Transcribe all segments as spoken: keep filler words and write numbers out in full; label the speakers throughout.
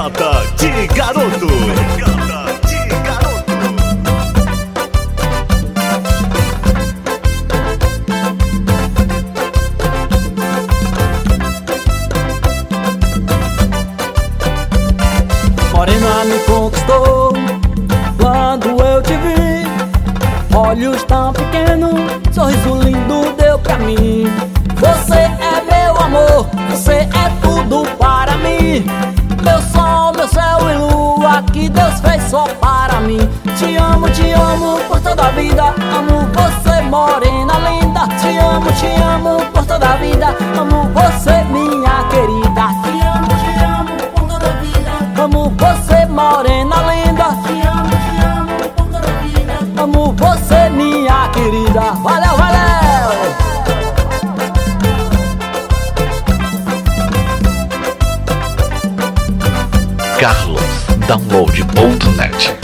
Speaker 1: Regata de garoto. Regata de garoto.
Speaker 2: Morena me conquistou quando eu te vi. Olhos tão pequenos, sorriso lindo deu pra mim. Você é meu amor, você é tudo para mim. Meu sol, meu céu e lua que Deus fez só para mim. Te amo, te amo por toda a vida. Amo você, morena linda. Te amo, te amo por toda a vida. Amo você, minha querida. Te amo, te amo por toda a vida. Amo você, morena linda. Te amo, te amo por toda a vida. Amo você, minha querida. Valeu, valeu!
Speaker 1: Carlos Download ponto net.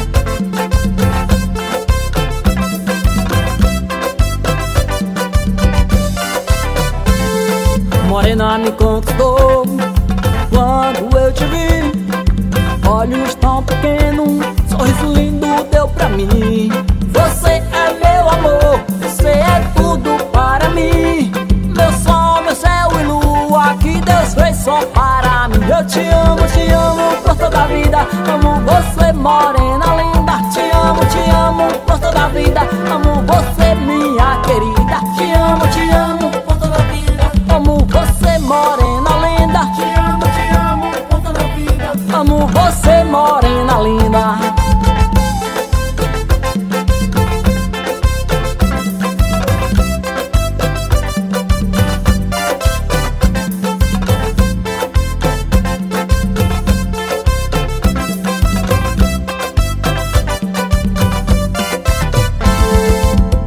Speaker 2: Morena me conquistou quando eu te vi. Olhos tão pequenos, sorriso lindo deu pra mim. Você é meu amor, você é tudo para mim. Meu sol, meu céu e lua que Deus fez só para mim. Eu te amo, te amo por toda a vida. Amo você, morena linda. Te amo, te amo por toda a vida. Amo você, minha querida. Te amo, te amo por toda a vida. Amo você, morena linda. Te amo, te amo por toda a vida. Amo você, morena linda.